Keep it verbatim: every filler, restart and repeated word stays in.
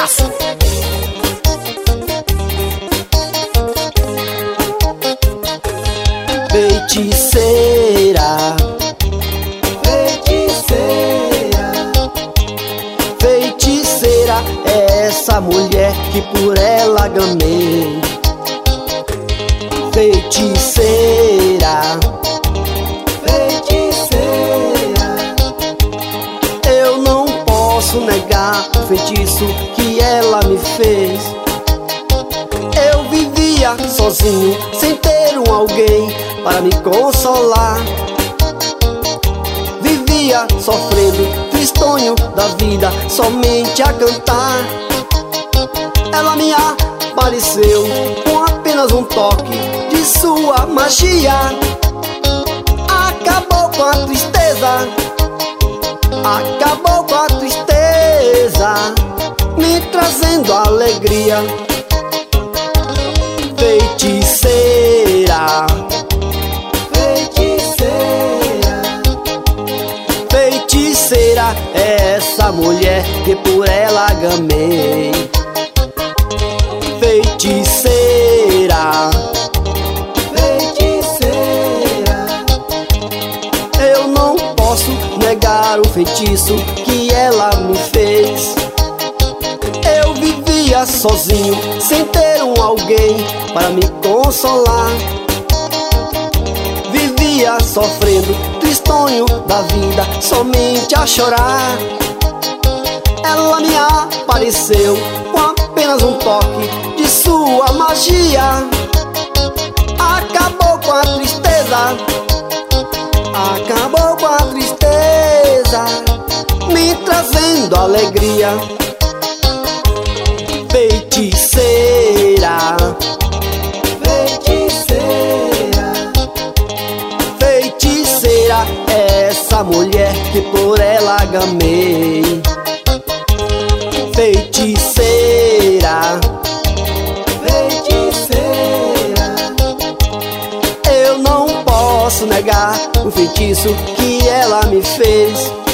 sucesso. Feiticeira, feiticeira, feiticeira é essa mulher que por ela gamei. Feiticeira, feiticeira, eu não posso negar o feitiço que ela me fez. Eu vivia sozinho, sem ter um alguém para me consolar. Vivia sofrendo, tristonho da vida, somente a cantar. Ela me apareceu com apenas um toque de sua magia. Acabou com a tristeza, acabou com a tristeza, me trazendo alegria. Feiticeira, feiticeira, feiticeira é essa mulher que por ela gamei. Feiticeira, feiticeira, eu não posso negar o feitiço que ela me fez. Eu vivia sozinho, sem ter um alguém para me consolar. Vivia sofrendo, tristonho da vida, somente a chorar. Ela me apareceu com apenas um toque de sua magia. Acabou com a tristeza, acabou com a tristeza, me trazendo alegria. Feiticeira, feiticeira, feiticeira é essa mulher que por ela gamei. Feiticeira, feiticeira, eu não posso negar o feitiço que ela me fez.